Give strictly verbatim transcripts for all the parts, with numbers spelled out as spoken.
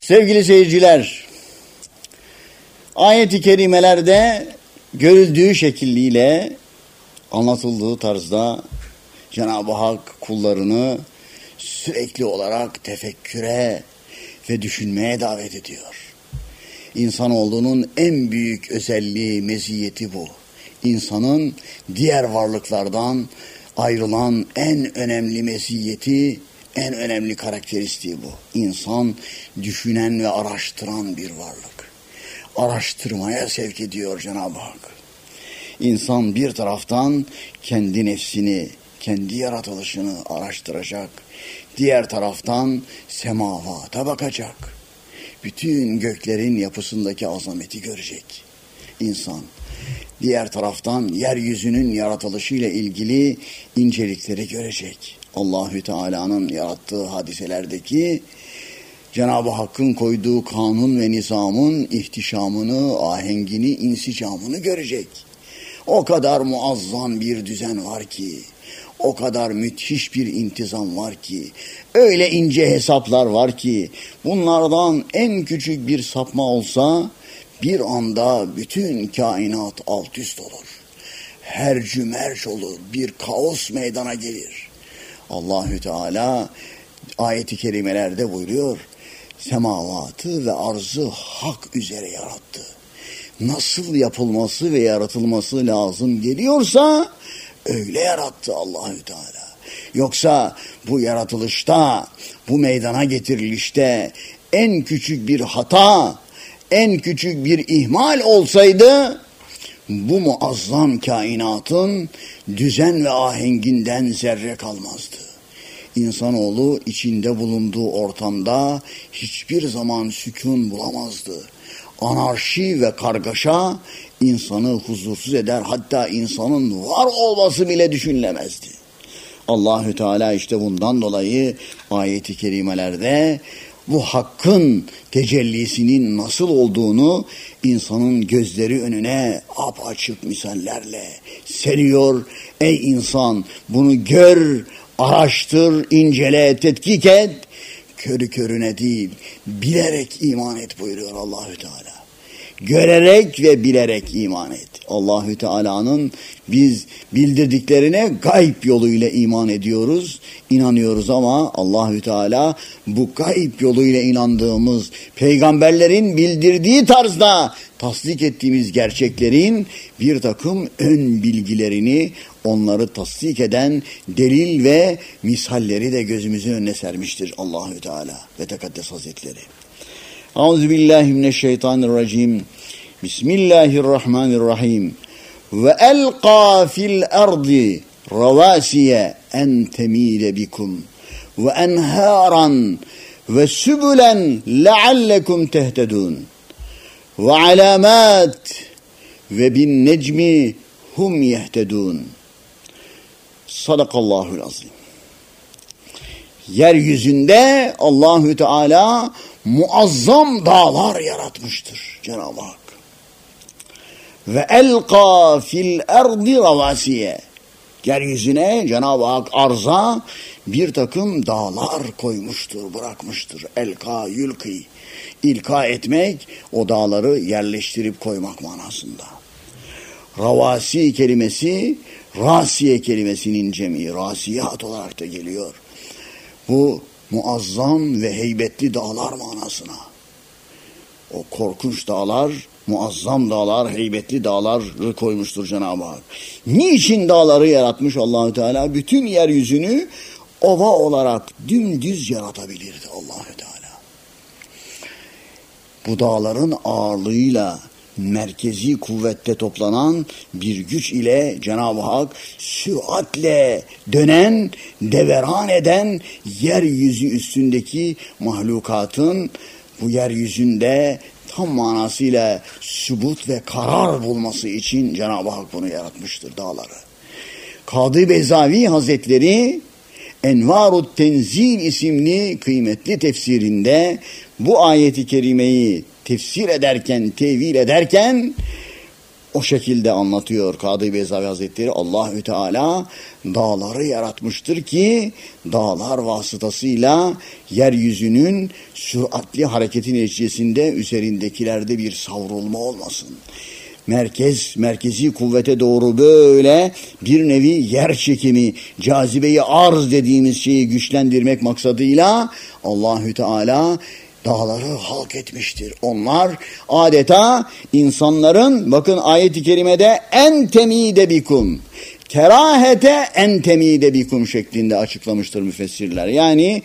Sevgili seyirciler, ayet-i kerimelerde görüldüğü şekliyle anlatıldığı tarzda Cenab-ı Hak kullarını sürekli olarak tefekküre ve düşünmeye davet ediyor. İnsanoğlunun en büyük özelliği, meziyeti bu. İnsanın diğer varlıklardan ayrılan en önemli meziyeti, en önemli karakteristiği bu. İnsan düşünen ve araştıran bir varlık. Araştırmaya sevk ediyor Cenab-ı Hak. İnsan bir taraftan kendi nefsini, kendi yaratılışını araştıracak. Diğer taraftan semavata bakacak. Bütün göklerin yapısındaki azameti görecek insan. Diğer taraftan yeryüzünün yaratılışıyla ilgili incelikleri görecek. Allahü Teala'nın yarattığı hadiselerdeki Cenab-ı Hakk'ın koyduğu kanun ve nizamın ihtişamını, ahengini, insicamını görecek. O kadar muazzam bir düzen var ki, o kadar müthiş bir intizam var ki, öyle ince hesaplar var ki, bunlardan en küçük bir sapma olsa bir anda bütün kainat alt üst olur. Hercü merc olur, bir kaos meydana gelir. Allahü Teala ayet-i kerimelerde buyuruyor, semavatı ve arzı hak üzere yarattı. Nasıl yapılması ve yaratılması lazım geliyorsa öyle yarattı Allahü Teala. Yoksa bu yaratılışta, bu meydana getirilişte en küçük bir hata, en küçük bir ihmal olsaydı bu muazzam kainatın düzen ve ahenginden zerre kalmazdı. İnsanoğlu içinde bulunduğu ortamda hiçbir zaman sükun bulamazdı. Anarşi ve kargaşa insanı huzursuz eder, hatta insanın var olması bile düşünülemezdi. Allahü Teala işte bundan dolayı ayet-i kerimelerde bu hakkın tecellisinin nasıl olduğunu insanın gözleri önüne apaçık misallerle seriyor. Ey insan, bunu gör, araştır, incele, tetkik et. Körü körüne değil, bilerek iman et buyuruyor Allahü Teala. Görerek ve bilerek iman et. Allahü Teala'nın biz bildirdiklerine gayb yoluyla iman ediyoruz, inanıyoruz ama Allahü Teala bu gayb yoluyla inandığımız, peygamberlerin bildirdiği tarzda tasdik ettiğimiz gerçeklerin bir takım ön bilgilerini, onları tasdik eden delil ve misalleri de gözümüzün önüne sermiştir Allahü Teala ve Tekaddes Hazretleri. Euzubillahimineşşeytanirracim. Bismillahirrahmanirrahim. Ve elqa fil ardi ravasiye en temile bikum ve enharan ve sübülen leallekum tehtedun ve alamat ve bin necmi hum yehtedun. Sadakallahul azim. Yeryüzünde Allahü Teala muazzam dağlar yaratmıştır Cenab-ı Hak. Ve elqa fil ardi ravasiye. Yeryüzüne Cenab-ı Hak arza bir takım dağlar koymuştur, bırakmıştır. Elka yülki. İlka etmek, o dağları yerleştirip koymak manasında. Ravasi kelimesi, rasiye kelimesinin cemi, rasiyat olarak da geliyor. Bu muazzam ve heybetli dağlar manasına. O korkunç dağlar, muazzam dağlar, heybetli dağları koymuştur Cenab-ı Hak. Niçin dağları yaratmış Allahü Teala? Bütün yeryüzünü ova olarak dümdüz yaratabilirdi Allahü Teala. Bu dağların ağırlığıyla merkezi kuvvette toplanan bir güç ile Cenab-ı Hak süratle dönen, deveran eden yeryüzü üstündeki mahlukatın bu yeryüzünde tam manasıyla sübut ve karar bulması için Cenab-ı Hak bunu yaratmıştır dağları. Kadı Bezavi Hazretleri Envarut Tenzil isimli kıymetli tefsirinde bu ayeti kerimeyi tefsir ederken, tevil ederken o şekilde anlatıyor Kadı Beyzavi Hazretleri. Allahü Teala dağları yaratmıştır ki dağlar vasıtasıyla yeryüzünün süratli hareketi neticesinde üzerindekilerde bir savrulma olmasın. Merkez, merkezi kuvvete doğru böyle bir nevi yer çekimi, cazibeyi arz dediğimiz şeyi güçlendirmek maksadıyla Allahü Teala dağları halk etmiştir. Onlar adeta insanların, bakın ayet-i kerimede en temide bikum, kerahete en temide bikum şeklinde açıklamıştır müfessirler. Yani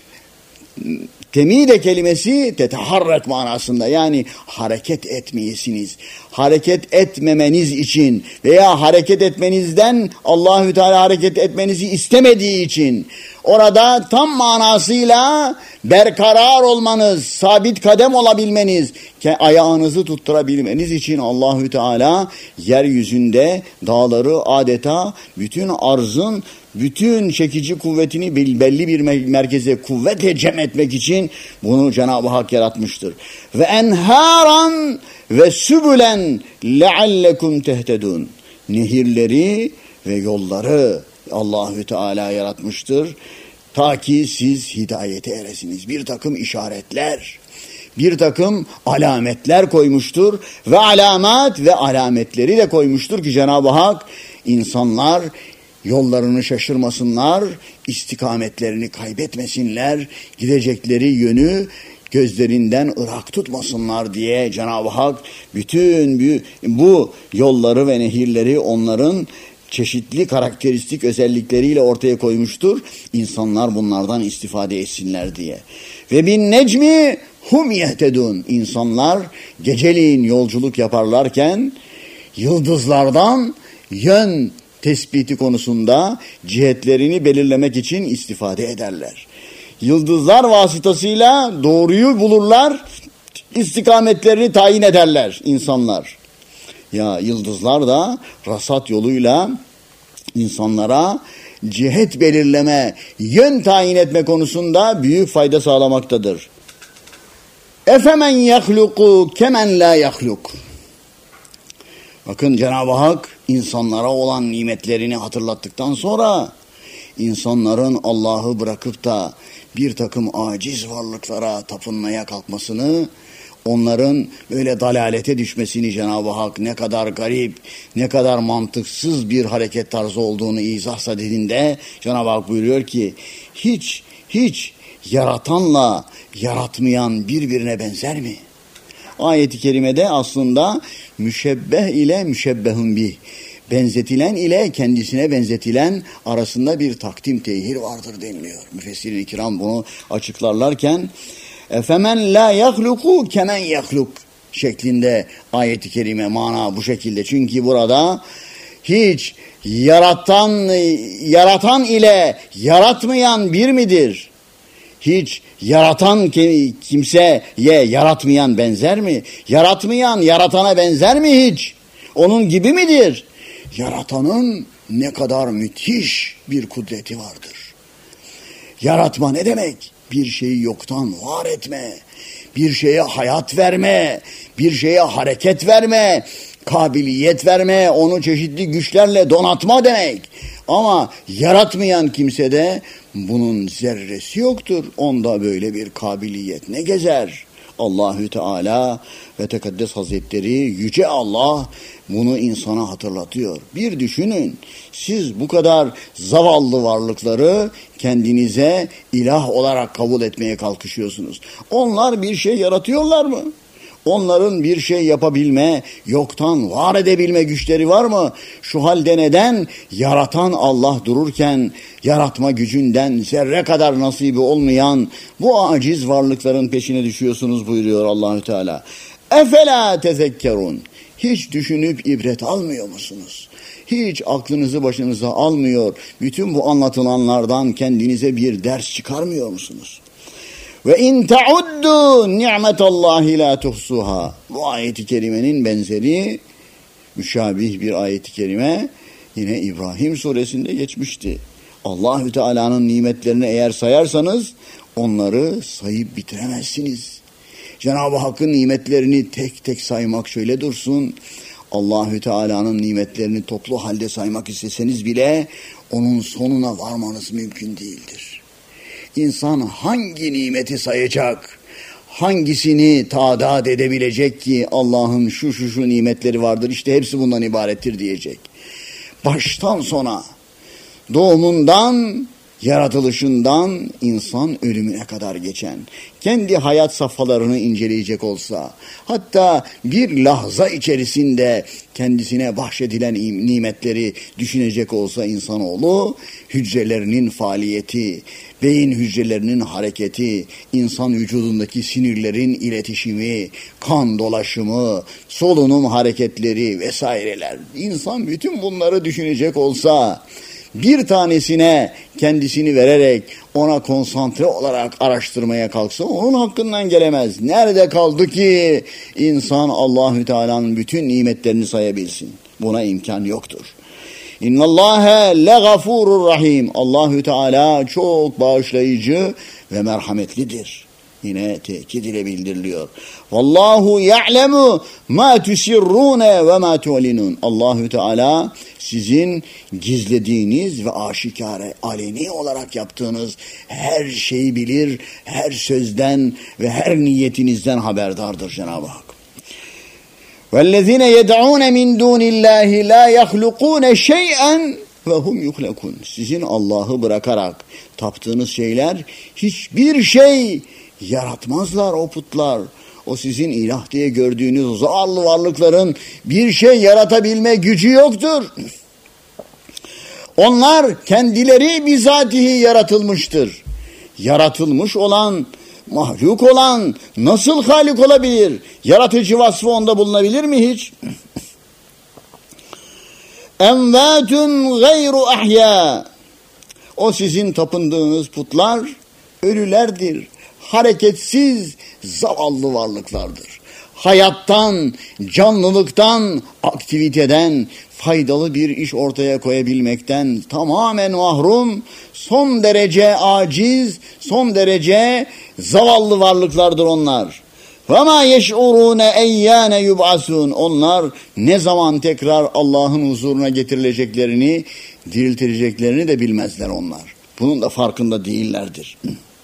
temide kelimesi teteharret manasında, yani hareket etmeyesiniz. Hareket etmemeniz için veya hareket etmenizden Allahü Teala hareket etmenizi istemediği için orada tam manasıyla berkarar olmanız, sabit kadem olabilmeniz, ayağınızı tutturabilmeniz için Allahü Teala yeryüzünde dağları adeta bütün arzın bütün çekici kuvvetini belli bir merkeze kuvvete cem etmek için bunu Cenab-ı Hak yaratmıştır. Ve enharan ve sübülen leallekum tehtedun. Nehirleri ve yolları Allahü Teala yaratmıştır. Ta ki siz hidayete eresiniz. Bir takım işaretler, bir takım alametler koymuştur ve alamat ve alametleri de koymuştur ki Cenab-ı Hak insanlar yollarını şaşırmasınlar, istikametlerini kaybetmesinler, gidecekleri yönü gözlerinden ırak tutmasınlar diye Cenab-ı Hak bütün bu yolları ve nehirleri onların çeşitli karakteristik özellikleriyle ortaya koymuştur. İnsanlar bunlardan istifade etsinler diye. Ve bin necmi hum yehtedun. İnsanlar geceliğin yolculuk yaparlarken yıldızlardan yön tespiti konusunda cihetlerini belirlemek için istifade ederler. Yıldızlar vasıtasıyla doğruyu bulurlar, istikametlerini tayin ederler insanlar. Ya yıldızlar da rasat yoluyla insanlara cihet belirleme, yön tayin etme konusunda büyük fayda sağlamaktadır. Efemen yahluku kemen la yahluk. Bakın Cenab-ı Hak insanlara olan nimetlerini hatırlattıktan sonra insanların Allah'ı bırakıp da bir takım aciz varlıklara tapınmaya kalkmasını, onların böyle dalalete düşmesini Cenab-ı Hak ne kadar garip, ne kadar mantıksız bir hareket tarzı olduğunu izah sadedinde Cenab-ı Hak buyuruyor ki hiç hiç yaratanla yaratmayan birbirine benzer mi? Ayet-i kerimede aslında müşebbeh ile müşebbehun bih, benzetilen ile kendisine benzetilen arasında bir takdim tehir vardır deniliyor. Müfessir-i kiram bunu açıklarlarken efemen la yahluku kemen yahluk şeklinde ayet-i kerime mana bu şekilde. Çünkü burada hiç yaratan yaratan ile yaratmayan bir midir? Hiç yaratan kimseye yaratmayan benzer mi? Yaratmayan yaratana benzer mi hiç? Onun gibi midir? Yaratanın ne kadar müthiş bir kudreti vardır. Yaratma ne demek? Bir şeyi yoktan var etme, bir şeye hayat verme, bir şeye hareket verme, kabiliyet verme, onu çeşitli güçlerle donatma demek. Ama yaratmayan kimsede bunun zerresi yoktur. Onda böyle bir kabiliyet ne gezer? Allahü Teala ve Tekaddes Hazretleri, Yüce Allah bunu insana hatırlatıyor. Bir düşünün, siz bu kadar zavallı varlıkları kendinize ilah olarak kabul etmeye kalkışıyorsunuz. Onlar bir şey yaratıyorlar mı? Onların bir şey yapabilme, yoktan var edebilme güçleri var mı? Şu halde neden yaratan Allah dururken yaratma gücünden zerre kadar nasibi olmayan bu aciz varlıkların peşine düşüyorsunuz buyuruyor Allahü Teala. Efela tezekkerun. Hiç düşünüp ibret almıyor musunuz? Hiç aklınızı başınıza almıyor. Bütün bu anlatılanlardan kendinize bir ders çıkarmıyor musunuz? Ve in ta'uddu ni'metallahi la tuhsuha. Bu ayet-i kerimenin benzeri müşabih bir ayet-i kerime yine İbrahim suresinde geçmişti. Allahü Teala'nın nimetlerini eğer sayarsanız onları sayıp bitiremezsiniz. Cenab-ı Hakk'ın nimetlerini tek tek saymak şöyle dursun. Allahü Teala'nın nimetlerini toplu halde saymak isteseniz bile onun sonuna varmanız mümkün değildir. İnsan hangi nimeti sayacak, hangisini tadat edebilecek ki Allah'ın şu şu şu nimetleri vardır, işte hepsi bundan ibarettir diyecek. Baştan sona, doğumundan, yaratılışından insan ölümüne kadar geçen, kendi hayat safhalarını inceleyecek olsa, hatta bir lahza içerisinde kendisine bahşedilen nimetleri düşünecek olsa insanoğlu, hücrelerinin faaliyeti, beyin hücrelerinin hareketi, insan vücudundaki sinirlerin iletişimi, kan dolaşımı, solunum hareketleri vesaireler, insan bütün bunları düşünecek olsa, bir tanesine kendisini vererek ona konsantre olarak araştırmaya kalksa onun hakkından gelemez. Nerede kaldı ki insan Allahü Teala'nın bütün nimetlerini sayabilsin? Buna imkan yoktur. İnnallâhe legafurur rahim. Allahü Teala çok bağışlayıcı ve merhametlidir. Yine tekit ile bildiriliyor. Vallahu ya'lemu ma tusirrune ve ma tu'linun. Allahü Teala sizin gizlediğiniz ve aşikare, aleni olarak yaptığınız her şeyi bilir, her sözden ve her niyetinizden haberdardır Cenab-ı Hak. وَالَّذِينَ يَدْعُونَ مِنْ دُونِ اللّٰهِ لَا يَخْلُقُونَ شَيْئًا وَهُمْ يُخْلَقُونَ. Sizin Allah'ı bırakarak taptığınız şeyler hiçbir şey yaratmazlar o putlar. O sizin ilah diye gördüğünüz zavallı varlıkların bir şey yaratabilme gücü yoktur. Onlar kendileri bizatihi yaratılmıştır. Yaratılmış olan, mahluk olan nasıl halik olabilir? Yaratıcı vasfı onda bulunabilir mi hiç? Envâtun gayru ahya. O sizin tapındığınız putlar ölülerdir. Hareketsiz zavallı varlıklardır. Hayattan, canlılıktan, aktiviteden, faydalı bir iş ortaya koyabilmekten tamamen mahrum, son derece aciz, son derece zavallı varlıklardır onlar. وَمَا يَشْعُرُونَ اَيَّانَ يُبْعَسُونَ. Onlar ne zaman tekrar Allah'ın huzuruna getirileceklerini, diriltileceklerini de bilmezler onlar. Bunun da farkında değillerdir.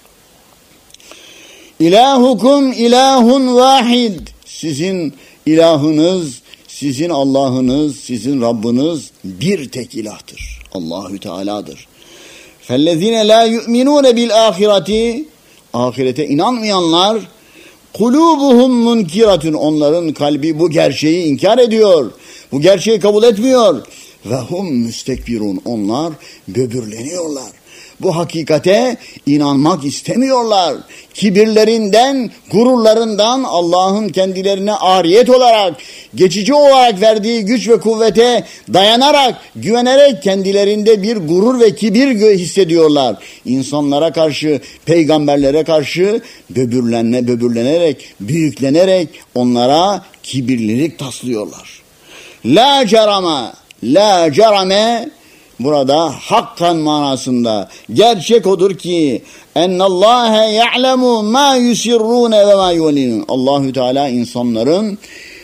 İlahukum ilahun vahid. Sizin ilahınız, sizin Allah'ınız, sizin Rabbiniz bir tek ilahtır. Allahü Teala'dır. Fellezine la yu'minun bil ahireti. Ahirete inanmayanlar, kulubuhum munkiratun. Onların kalbi bu gerçeği inkar ediyor. Bu gerçeği kabul etmiyor. Ve hum müstekbirun. Onlar böbürleniyorlar. Bu hakikate inanmak istemiyorlar. Kibirlerinden, gururlarından Allah'ın kendilerine ariyet olarak, geçici olarak verdiği güç ve kuvvete dayanarak, güvenerek kendilerinde bir gurur ve kibir hissediyorlar. İnsanlara karşı, peygamberlere karşı böbürlenme, böbürlenerek, büyüklenerek onlara kibirlilik taslıyorlar. La cerama, la cerame. Burada hakkan manasında gerçek odur ki ennallâhe ya'lemu mâ yusirrûne ve mâ yu'linûn. Allahü Teala insanların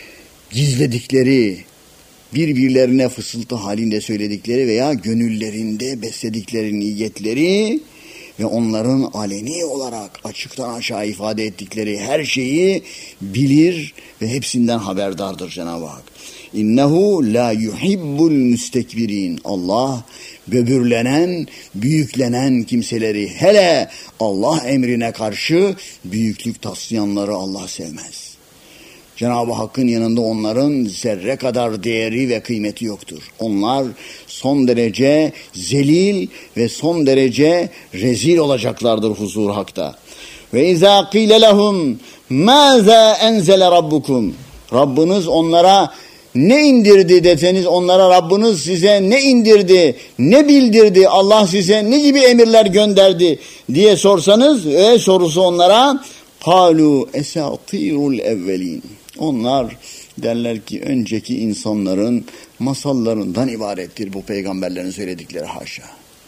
gizledikleri, birbirlerine fısıltı halinde söyledikleri veya gönüllerinde besledikleri niyetleri ve onların aleni olarak açıktan aşağı ifade ettikleri her şeyi bilir ve hepsinden haberdardır Cenab-ı Hak. İnnehu la yuhibbul müstekbirin. Allah böbürlenen, büyüklenen kimseleri, hele Allah emrine karşı büyüklük taslayanları Allah sevmez. Cenab-ı Hakk'ın yanında onların zerre kadar değeri ve kıymeti yoktur. Onlar son derece zelil ve son derece rezil olacaklardır huzur Hak'ta. Ve izâ qîle lehum mâzâ enzele rabbukum. Rabbiniz onlara ne indirdi deseniz, onlara Rabbiniz size ne indirdi, ne bildirdi, Allah size ne gibi emirler gönderdi diye sorsanız, ve sorusu onlara قَالُوا اَسَاطِيرُ الْاَوَّلِينَ. Onlar derler ki önceki insanların masallarından ibarettir bu peygamberlerin söyledikleri, haşa.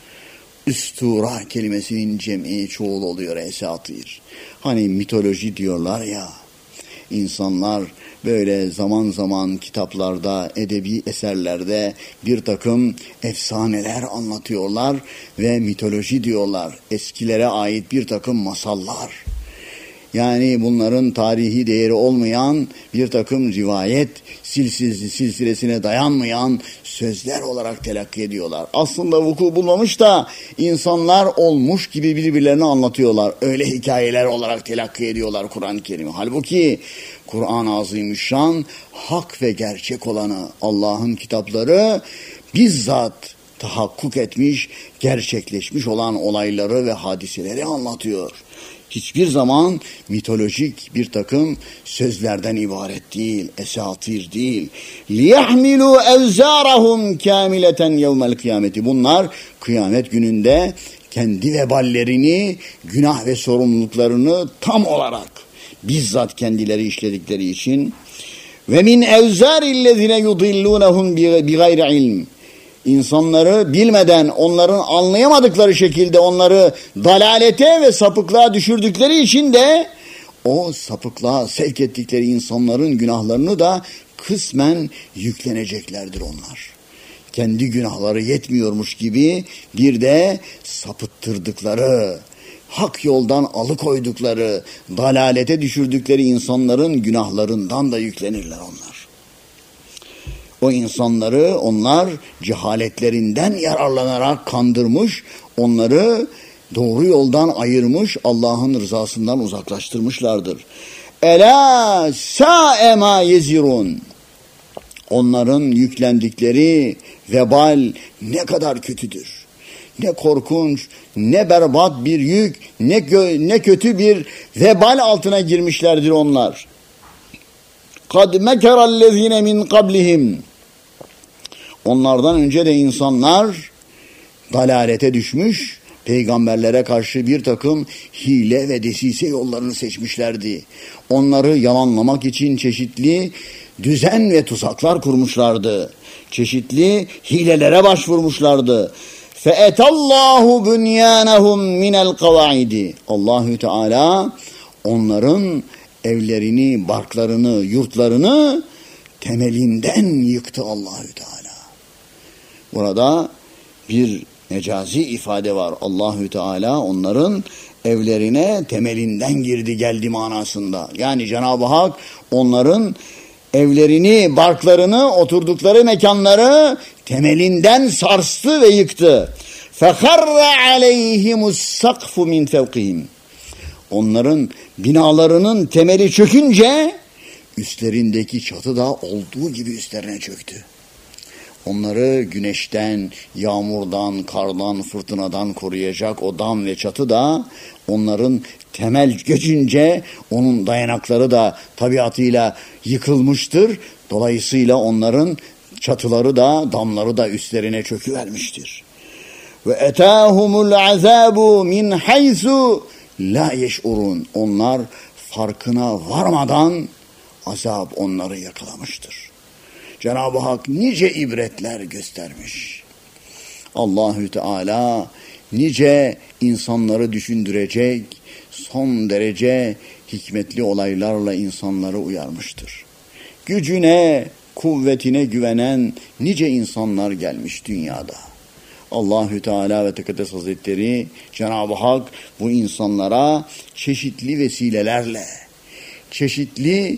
Üstura kelimesinin cem'i çoğul oluyor esatir. Hani mitoloji diyorlar ya, insanlar böyle zaman zaman kitaplarda, edebi eserlerde bir takım efsaneler anlatıyorlar ve mitoloji diyorlar. Eskilere ait bir takım masallar. Yani bunların tarihi değeri olmayan bir takım rivayet silsilesi, silsilesine dayanmayan sözler olarak telakki ediyorlar. Aslında vuku bulmamış da insanlar olmuş gibi birbirlerine anlatıyorlar. Öyle hikayeler olarak telakki ediyorlar Kur'an-ı Kerim'i. Halbuki Kur'an-ı Azimüşşan hak ve gerçek olanı, Allah'ın kitapları bizzat tahakkuk etmiş, gerçekleşmiş olan olayları ve hadiseleri anlatıyor. Hiçbir zaman mitolojik bir takım sözlerden ibaret değil, esatir değil. لِيَحْمِلُوا اَوْزَارَهُمْ كَامِلَةً يَوْمَ الْقِيَامَةِ Bunlar kıyamet gününde kendi veballerini, günah ve sorumluluklarını tam olarak bizzat kendileri işledikleri için ve min evzarillezine yudillunhum bigayri ilm İnsanları bilmeden, onların anlayamadıkları şekilde onları dalalete ve sapıklığa düşürdükleri için de o sapıklığa sevk ettikleri insanların günahlarını da kısmen yükleneceklerdir onlar. Kendi günahları yetmiyormuş gibi bir de sapıttırdıkları, hak yoldan alıkoydukları, dalalete düşürdükleri insanların günahlarından da yüklenirler onlar. O insanları onlar cehaletlerinden yararlanarak kandırmış, onları doğru yoldan ayırmış, Allah'ın rızasından uzaklaştırmışlardır. Ela sa'e ma yezirun. Onların yüklendikleri vebal ne kadar kötüdür. Ne korkunç, ne berbat bir yük, ne, gö- ne kötü bir vebal altına girmişlerdir onlar. قَدْ مَكَرَ الَّذ۪ينَ مِنْ قَبْلِهِمْ Onlardan önce de insanlar dalalete düşmüş, peygamberlere karşı bir takım hile ve desise yollarını seçmişlerdi. Onları yalanlamak için çeşitli düzen ve tuzaklar kurmuşlardı. Çeşitli hilelere başvurmuşlardı. فَاَتَ اللّٰهُ بُنْيَانَهُمْ مِنَ الْقَوَاعِدِ Allahü Teala onların evlerini, barklarını, yurtlarını temelinden yıktı Allahü Teala. Burada bir mecazi ifade var. Allahü Teala onların evlerine temelinden girdi geldi manasında. Yani Cenab-ı Hak onların evlerini, barklarını, oturdukları mekanları temelinden sarstı ve yıktı. فَخَرَّ عَلَيْهِمُ السَّقْفُ مِنْ فَوْقِهِمْ Onların binalarının temeli çökünce üstlerindeki çatı da olduğu gibi üstlerine çöktü. Onları güneşten, yağmurdan, kardan, fırtınadan koruyacak o dam ve çatı da onların temel göçünce onun dayanakları da tabiatıyla yıkılmıştır. Dolayısıyla onların çatıları da damları da üstlerine çöküvermiştir. Ve etahumul azabu min haysu la yeş'urun. Onlar farkına varmadan azap onları yakalamıştır. Cenab-ı Hak nice ibretler göstermiş. Allahü Teala nice insanları düşündürecek, son derece hikmetli olaylarla insanları uyarmıştır. Gücüne, kuvvetine güvenen nice insanlar gelmiş dünyada. Allahü Teala ve Tekaddes Hazretleri, Cenab-ı Hak bu insanlara çeşitli vesilelerle, çeşitli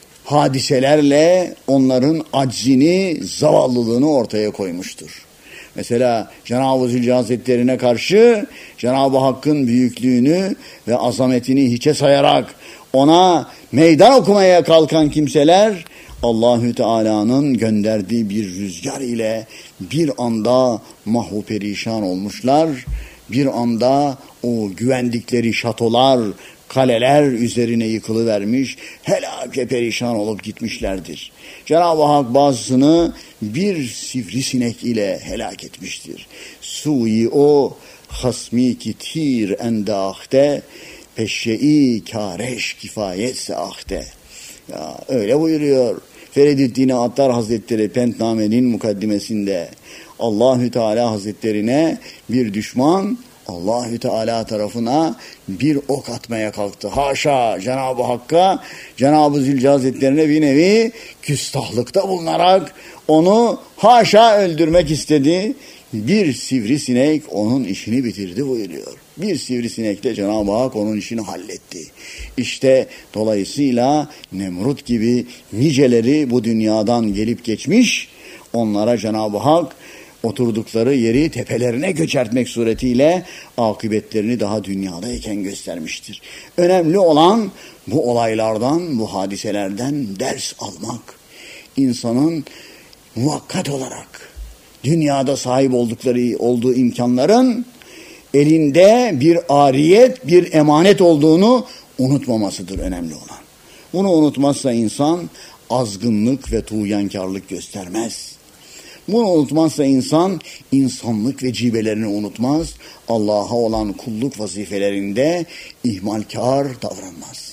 hadiselerle onların aczini, zavallılığını ortaya koymuştur. Mesela Cenab-ı Zülcelal Hazretlerine karşı Cenab-ı Hakk'ın büyüklüğünü ve azametini hiçe sayarak ona meydan okumaya kalkan kimseler Allahü Teala'nın gönderdiği bir rüzgar ile bir anda mahvu perişan olmuşlar. Bir anda o güvendikleri şatolar, kaleler üzerine yıkılıvermiş, helake perişan olup gitmişlerdir. Cenab-ı Hak bazısını bir sivrisinek ile helak etmiştir. Suyi o hasmi ki tir endahte, peşşe-i kâreş kifayetse ahte. Ya öyle buyuruyor Feridüddin Attar Hazretleri Pentname'nin mukaddimesinde. Allahü Teala Hazretlerine bir düşman Allahü Teala tarafına bir ok atmaya kalktı. Haşa Cenab-ı Hakk'a, Cenab-ı Zülcelal Hazretlerine bir nevi küstahlıkta bulunarak onu haşa öldürmek istedi. Bir sivrisinek onun işini bitirdi buyuruyor. Bir sivrisinekle Cenab-ı Hak onun işini halletti. İşte dolayısıyla Nemrut gibi niceleri bu dünyadan gelip geçmiş, onlara Cenab-ı Hak oturdukları yeri tepelerine göçertmek suretiyle akıbetlerini daha dünyadayken göstermiştir. Önemli olan bu olaylardan, bu hadiselerden ders almak. İnsanın muvakkat olarak dünyada sahip oldukları olduğu imkanların elinde bir ariyet, bir emanet olduğunu unutmamasıdır önemli olan. Bunu unutmazsa insan azgınlık ve tuğyankarlık göstermez. Bunu unutmazsa insan insanlık ve cibelerini unutmaz. Allah'a olan kulluk vazifelerinde ihmalkar davranmaz.